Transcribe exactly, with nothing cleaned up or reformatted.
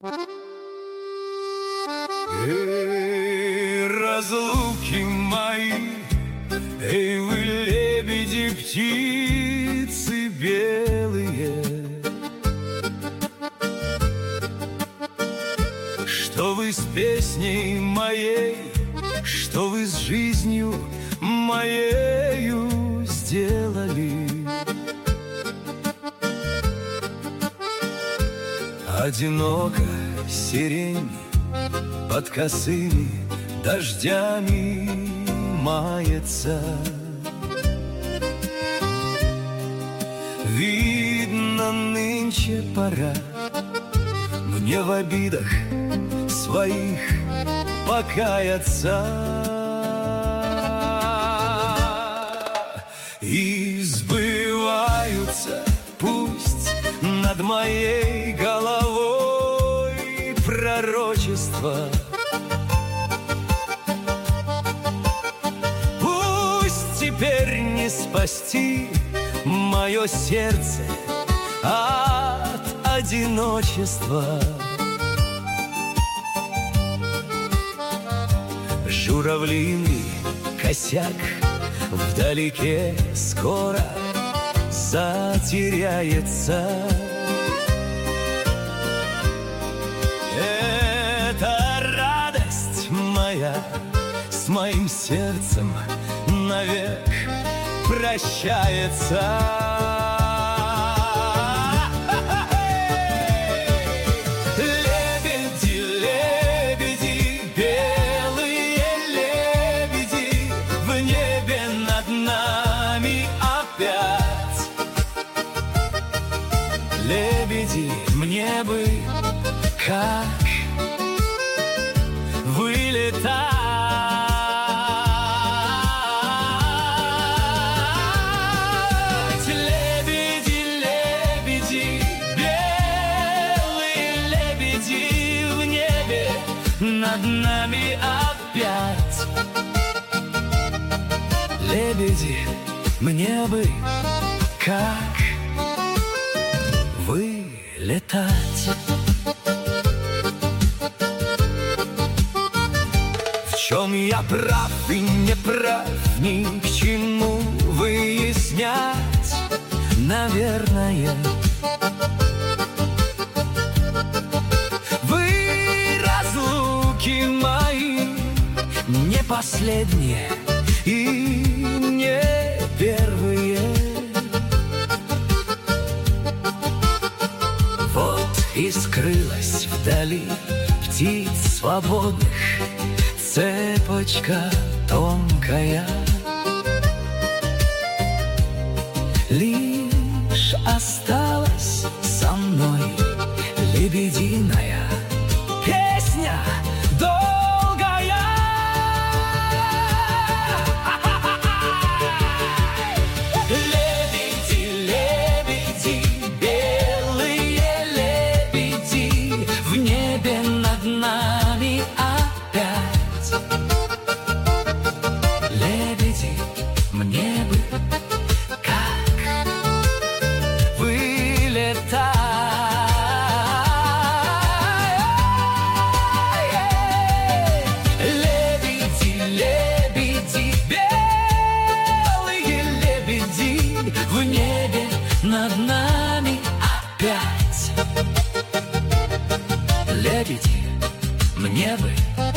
Эй, разлуки мои, эй, вы, лебеди, птицы белые, что вы с песней моей, что вы с жизнью моею сделали. Одиноко сирень под косыми дождями мается. Видно, нынче пора мне в обидах своих покаяться. И сбываются пусть над моей головой пророчества. Пусть теперь не спасти мое сердце от одиночества. Журавлиный косяк вдалеке скоро затеряется. Это радость моя с моим сердцем навек прощается. Лебеди, лебеди, белые лебеди, в небе над нами опять. Лебеди, мне бы как вылетать. Лебеди, лебеди, белые лебеди, в небе над нами опять. Лебеди, мне бы как вылетать. В чем я прав и не прав, ни к чему выяснять, наверное. Вы, разлуки мои, не последние и не первые. Вот и скрылась вдали птиц свободных цепочка тонкая. Лишь осталась со мной лебединая песня долгая. Лебеди, лебеди, белые лебеди, в небе над нами опять. Лебеди, мне бы как вылетать. Лебеди, лебеди, белые лебеди, в небе над нами опять. Лебеди, мне бы